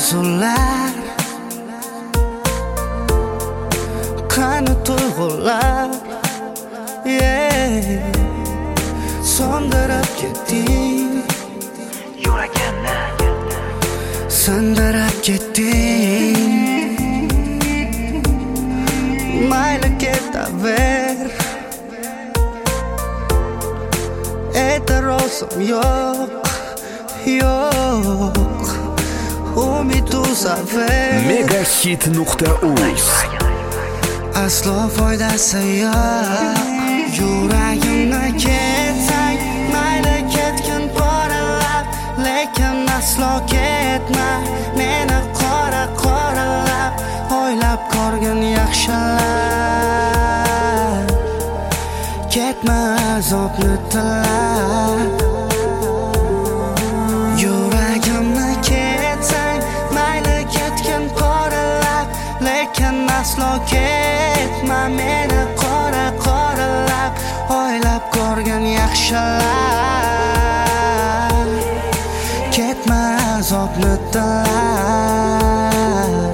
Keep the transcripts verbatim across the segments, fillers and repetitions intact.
orzular, qani tuyg'ular, yeah. Sondirib ketding yuragimni, sindirib ketding. Mayli ketaver, e'tirozim yo'q, yo'q. Umid uzaver, megahit nuqta uz. Aslo foydasi yo'q. Yuragimni ketsang, mayli ketgin poralab, lekin aslo ketma meni qora qoralab. O'ylab ko'rgin yaxshilab, ketma azobni tilab. Yuragimni ketsang, mayli ketgin poralab, lekin aslo ketma meni qora qoralab. O'ylab ko'rgin yaxshilab, ketma azobni tilab.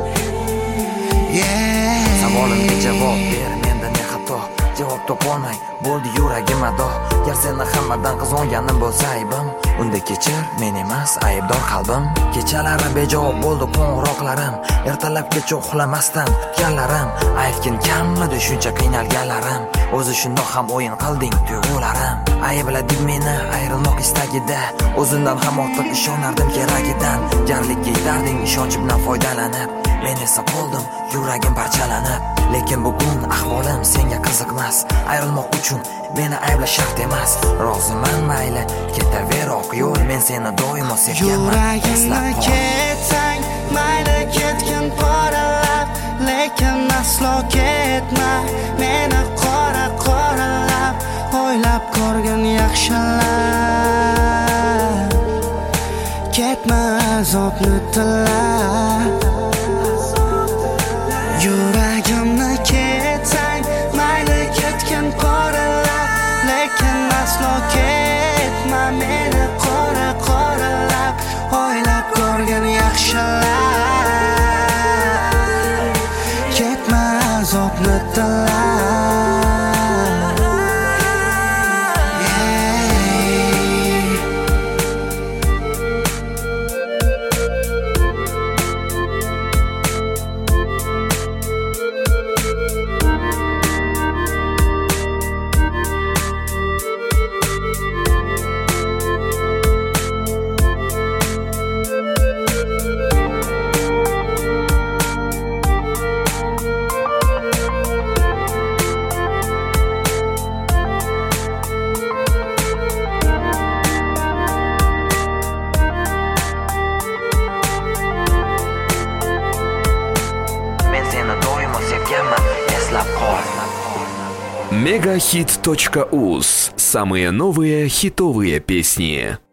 savolimga javob ber, menda ne xato? Javob topolmay bo'ldi yuragim ado. Gar seni hammadan qizg'onganim bo'lsa aybim, unda kechir, men emas aybdor qalbim. Kechalari bejavob bo'ldi qo'ng'iroqlarim, ertalabgacha uxlamasdan kutganlarim. Aytgin kammidi shuncha qiynalganlarim, o'zi shundoq ham o'yin qilding tuyg'ularim. Ayblading meni ayrilmoq istagida, o'zimdan ham ortiq ishonardim keragidan. Jarlikka yetarding ishonchimdan foydalanib, men esa qoldim yuragim parchalanib. Lekin bugun ahvolim senga qiziqmas, ayrilmoq uchun meni ayblash shart emas. Roziman mayli ketaver oq yo'l, men seni doimo sevganman. Yuragimni ketsang, mayli ketgin poralab, lekin aslo ketma meni qora qoralab. O'ylab ko'rgin yaxshilab, ketma azobni tilab. Yuragimni ketsang, mayli ketgin poralab, lekin aslo ketma meni qora qoralab. O'ylab ko'rgin yaxshilab, ketma azobni tilab. мегахит точка уз. Самые новые хитовые песни.